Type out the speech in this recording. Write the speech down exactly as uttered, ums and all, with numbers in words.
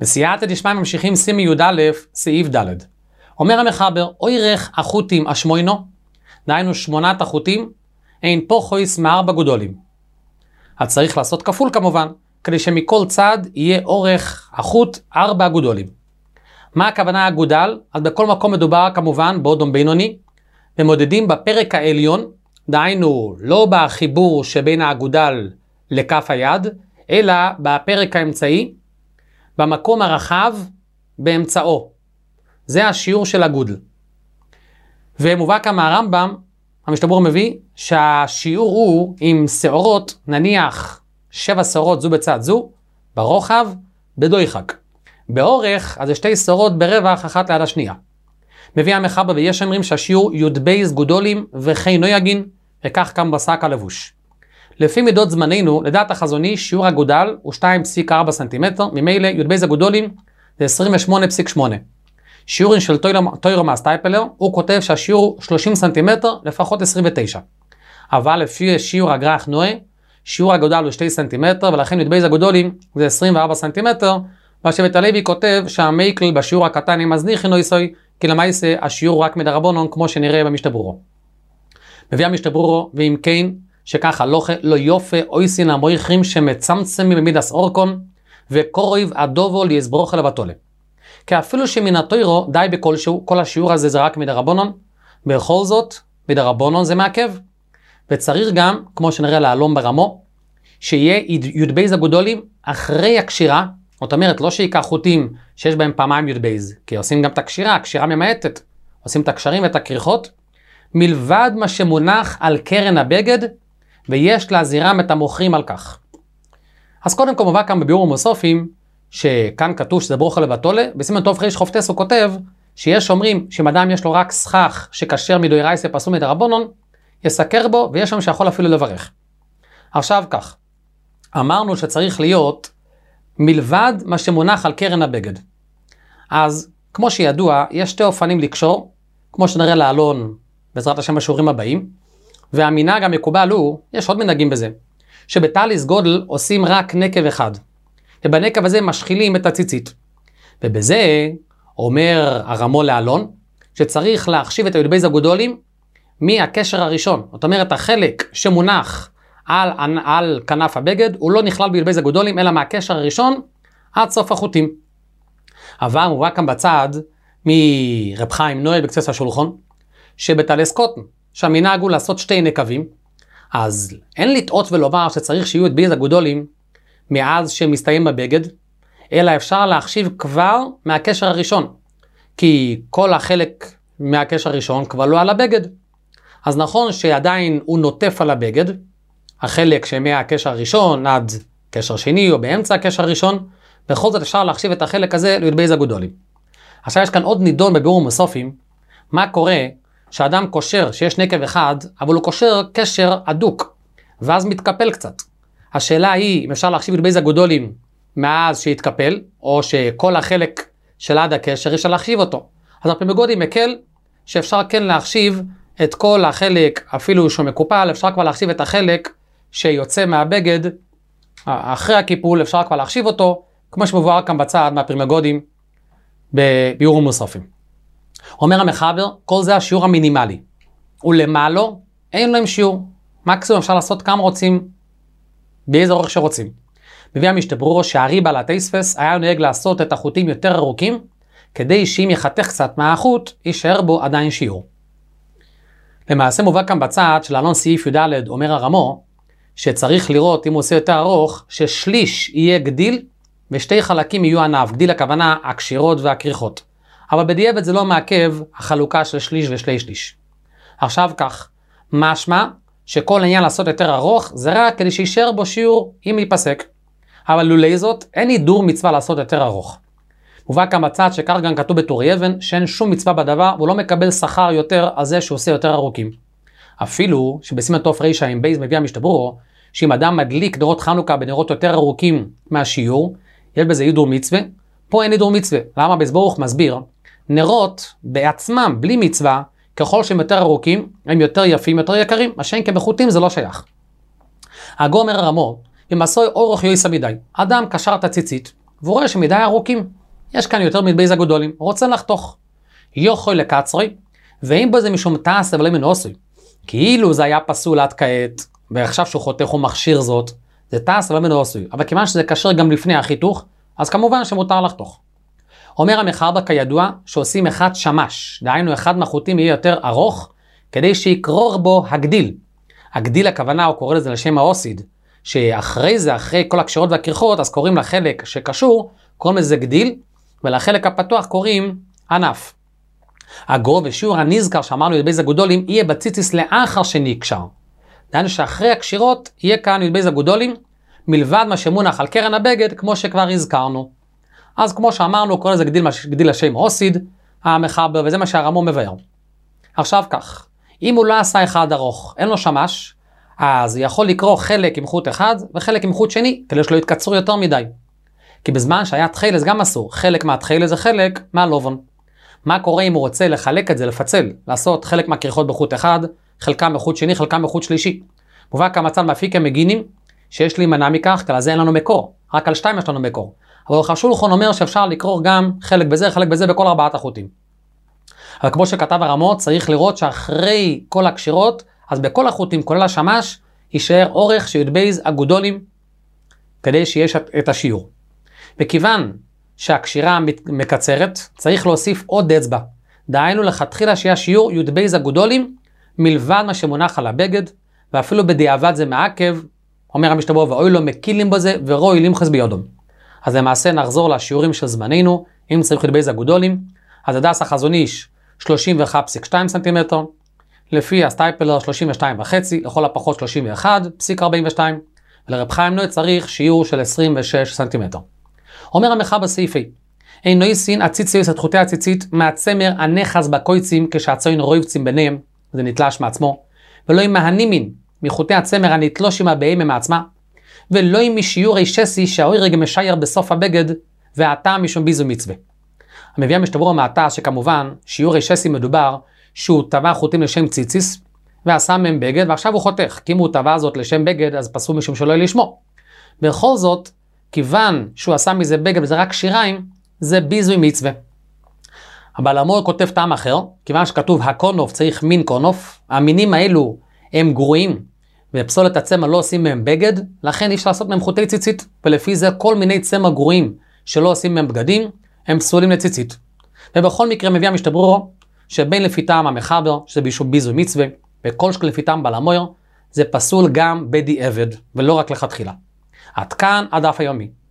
בסייעתא דשמיא ממשיכים סימי י"א סעיף ד'. אומר המחבר, אוירך החוטים השמוינו, דהיינו שמונת החוטים, אין פה חויס מארבע גודולים. אז צריך לעשות כפול כמובן, כדי שמכל צד יהיה אורך החוט ארבע גודולים. מה הכוונה הגודל? אז בכל מקום מדובר כמובן באודום בינוני, ומודדים בפרק העליון, דהיינו לא בחיבור שבין האגודל לכף היד, אלא בפרק האמצעי, במקום הרחב באמצעו. זה השיעור של הגודל. ומובא כמה הרמב"ם, המשתברור מביא, שהשיעור הוא עם שעורות, נניח שבע שעורות זו בצד זו, ברוחב, בדויחק. באורך, אז יש שתי שעורות ברווח אחת ליד השנייה. מביא המחבר ויש אומרים שהשיעור י"ב גודולים וכי נויגין, וכך גם בשק הלבוש. לפי מידות זמננו, לדעת החזוני, שיעור הגודל הוא שתיים נקודה ארבע סנטימטר, ממילא י"ב הגודולים זה עשרים ושמונה נקודה שמונה. שיעורים של טוירו מהסטייפלר, הוא כותב שהשיעור שלושים סנטימטר, לפחות עשרים ותשע. אבל לפי שיעור הגרח נועה, שיעור הגודל הוא שני סנטימטר, ולכן י"ב הגודלים זה עשרים וארבע סנטימטר, והשבט הלוי כותב שהמייקל בשיעור הקטן עם מזניחי נויסוי, כי למעשה השיעור רק מדרבנן, כמו שנראה במשתברורו. מביא המשתברורו, ואם כן, שככה לא, לא יופה אויסין המויכים שמצמצמים במידס אורקון, וקורויב הדובו ליסברוכה לבטולה. כי אפילו שמן התוירו די בכלשהו, כל השיעור הזה זה רק מדרבנן, בכל זאת, מדרבנן זה מעכב. וצריך גם, כמו שנראה להלום ברמו, שיהיה י"ב הגודולים אחרי הקשירה, זאת אומרת, לא שיקח חוטים שיש בהם פעמיים י"ב, כי עושים גם את הקשירה, הקשירה ממעטת, עושים את הקשרים ואת הכריכות, מלבד מה שמונח על קרן הבגד, ויש להזהירם את המוכרים על כך. אז קודם כל מובא כאן בביאור המוסופים, שכאן כתוב שזה ברוכה לבטולה, בסימן טוב חריש חופטס הוא כותב, שיש אומרים שאם אדם יש לו רק סכך שכשר מדוירייסה פסול מדרבנן, יסקר בו ויש שם שיכול אפילו לברך. עכשיו כך, אמרנו שצריך להיות מלבד מה שמונח על קרן הבגד. אז כמו שידוע, יש שתי אופנים לקשור, כמו שנראה לעלון בעזרת השם בשיעורים הבאים, והמנהג המקובל הוא, יש עוד מנהגים בזה, שבטליס גודל עושים רק נקב אחד, ובנקב הזה משחילים את הציצית. ובזה אומר הרמו לעלון, שצריך להחשיב את הי"ב הגודולים מהקשר הראשון. זאת אומרת, החלק שמונח על, על כנף הבגד, הוא לא נכלל בי"ב הגודולים, אלא מהקשר הראשון עד סוף החוטים. אבל מובא כאן בצד מרב חיים נואל בקצת השולחן, שבטלס קוטן, שהמנהג הוא לעשות שתי נקבים, אז אין לטעות ולומר שצריך שיהיו י"ב הגודולים מאז שמסתיים בבגד, אלא אפשר להחשיב כבר מהקשר הראשון, כי כל החלק מהקשר הראשון כבר לא על הבגד. אז נכון שעדיין הוא נוטף על הבגד, החלק שמהקשר הראשון עד קשר שני או באמצע הקשר הראשון, בכל זאת אפשר להחשיב את החלק הזה לי"ב הגודולים. עכשיו יש כאן עוד נידון בביאור המוסופים, מה קורה שאדם קושר שיש נקב אחד, אבל הוא קושר קשר אדוק, ואז מתקפל קצת. השאלה היא אם אפשר להחשיב י"ב הגודולים מאז שהתקפל, או שכל החלק של עד הקשר אפשר להחשיב אותו. אז הפרימגודי מקל שאפשר כן להחשיב את כל החלק, אפילו שהוא מקופל, אפשר כבר להחשיב את החלק שיוצא מהבגד, אחרי הקיפול אפשר כבר להחשיב אותו, כמו שמבואר כאן בצד מהפרימגודים בביאור המוסופים. אומר המחבר, כל זה השיעור המינימלי. ולמעלו אין להם שיעור. מקסימום אפשר לעשות כמה רוצים, באיזה אורך שרוצים. מביא המשתברורו שהארי בעל התייספס היה נוהג לעשות את החוטים יותר ארוכים, כדי שאם יחתך קצת מהחוט, יישאר בו עדיין שיעור. למעשה מובא כאן בצד של אלון סעיף י"ד, אומר הרמו, שצריך לראות אם הוא עושה יותר ארוך, ששליש יהיה גדיל, ושתי חלקים יהיו ענב. גדיל הכוונה הקשירות והכריכות. אבל בדיעבד זה לא מעכב החלוקה של שליש ושלי שליש. עכשיו כך, משמע שכל עניין לעשות יותר ארוך, זה רק כדי שישאר בו שיעור אם ייפסק. אבל לולי זאת, אין הידור מצווה לעשות יותר ארוך. מובא כאן בצד שכך גם כתוב בתורי אבן, שאין שום מצווה בדבר, והוא לא מקבל שכר יותר על זה שהוא עושה יותר ארוכים. אפילו שבסימן תוף רישא עם בייז מביא המשתברורו, שאם אדם מדליק נרות חנוכה בנרות יותר ארוכים מהשיעור, יש בזה הידור מצווה. פה אין הידור מצווה. למה? בסברוך מסביר, נרות בעצמם, בלי מצווה, ככל שהם יותר ארוכים, הם יותר יפים, יותר יקרים, מה שאין כבחוטים זה לא שייך. הגומר הרמו, אם עשוי אורך יויסה מדי, אדם קשר את הציצית, והוא רואה שמדי ארוכים. יש כאן יותר מבייז הגדולים, הוא רוצה לחתוך. יוכל לקצרי, ואם בו זה משום תעש ולא מנוסוי. כאילו זה היה פסול עד כעת, ועכשיו שהוא חותך הוא מכשיר זאת, זה תעש ולא מנוסוי. אבל כיוון שזה קשר גם לפני החיתוך, אז כמובן שמותר לחתוך. אומר המחבר כידוע שעושים אחד שמש, דהיינו אחד מהחוטים יהיה יותר ארוך, כדי שיקרור בו הגדיל. הגדיל הכוונה הוא קורא לזה לשם האוסיד, שאחרי זה, אחרי כל הקשרות והקרחות, אז קוראים לחלק שקשור, קוראים לזה גדיל, ולחלק הפתוח קוראים ענף. הגובה ושיעור הנזכר שאמרנו ידבייז הגדולים, יהיה בציציס לאחר שנקשר. דהיינו שאחרי הקשירות יהיה כאן ידבייז הגדולים, מלבד מה שמונח על קרן הבגד, כמו שכבר הזכרנו. אז כמו שאמרנו, קורא לזה גדיל, גדיל השם אוסיד, המחבר, וזה מה שהרמו מבאר. עכשיו כך, אם הוא לא עשה אחד ארוך, אין לו שמש, אז יכול לקרוא חלק עם חוט אחד וחלק עם חוט שני, כדי שלא יתקצרו יותר מדי. כי בזמן שהיה תחילס גם אסור, חלק מהתחילס זה חלק מהלובן. מה קורה אם הוא רוצה לחלק את זה, לפצל, לעשות חלק מהכריכות בחוט אחד, חלקם בחוט שני, חלקם בחוט שלישי. מובא כמצב מאפיק המגינים, שיש לי מנה מכך, כי על זה אין לנו מקור, רק על שתיים יש לנו מקור. אבל חשולחון אומר שאפשר לקרוא גם חלק בזה, חלק בזה בכל ארבעת החוטים. אבל כמו שכתב הרמות, צריך לראות שאחרי כל הקשירות, אז בכל החוטים, כולל השמש, יישאר אורך שיודבייז הגודולים, כדי שיש את השיעור. וכיוון שהקשירה מקצרת, צריך להוסיף עוד אצבע. דהיינו לכתחילה שיהיה שיעור יודבייז הגודולים, מלבד מה שמונח על הבגד, ואפילו בדיעבד זה מעכב, אומר המשתברו, ואוי לו מקילים בזה, ורואי למחס ביודום. אז למעשה נחזור לשיעורים של זמננו, אם צריך יודבייז הגודולים, אז הדס החזון איש שלושים ואחת נקודה שתיים סנטימטר, לפי הסטייפלר שלושים ושתיים וחצי, לכל הפחות שלושים ואחת נקודה ארבעים ושתיים, ולרב חיים נוי צריך שיעור של עשרים ושש סנטימטר. אומר המחבר בסעיפי, אין נויסין הציציוס את חוטי הציצית מהצמר הנחס בקויצים כשהצוין רויבצים ביניהם, זה נתלש מעצמו, ולא עם מהנימין מחוטי הצמר הנתלושים הבאים מעצמה, ולא עם משיעורי שסי שהאוירג משייר בסוף הבגד, והטעם משום ביזו מצווה. המביאה משתברו המעטה שכמובן שיעורי שסי מדובר שהוא טבע חוטים לשם ציציס, ועשה מהם בגד, ועכשיו הוא חותך, כי אם הוא טבע זאת לשם בגד, אז פסול משום שלא יהיה לשמו. בכל זאת, כיוון שהוא עשה מזה בגד וזה רק שיריים, זה ביזוי מצווה. אבל המור כותב טעם אחר, כיוון שכתוב הקונוף צריך מין קונוף, המינים האלו הם גרועים, ופסולת הצמר לא עושים מהם בגד, לכן אי אפשר לעשות מהם חוטי ציצית, ולפי זה כל מיני צמר גרועים שלא עושים מהם בגדים, הם פסולים לציצית. ובכל מקרה מביא המשתברו, שבין לפי טעם המחבר, שזה בישוב ביזוי מצווה, וכל שכל לפי טעם בלמויר, זה פסול גם בדיעבד, ולא רק לכתחילה. עד כאן הדף היומי.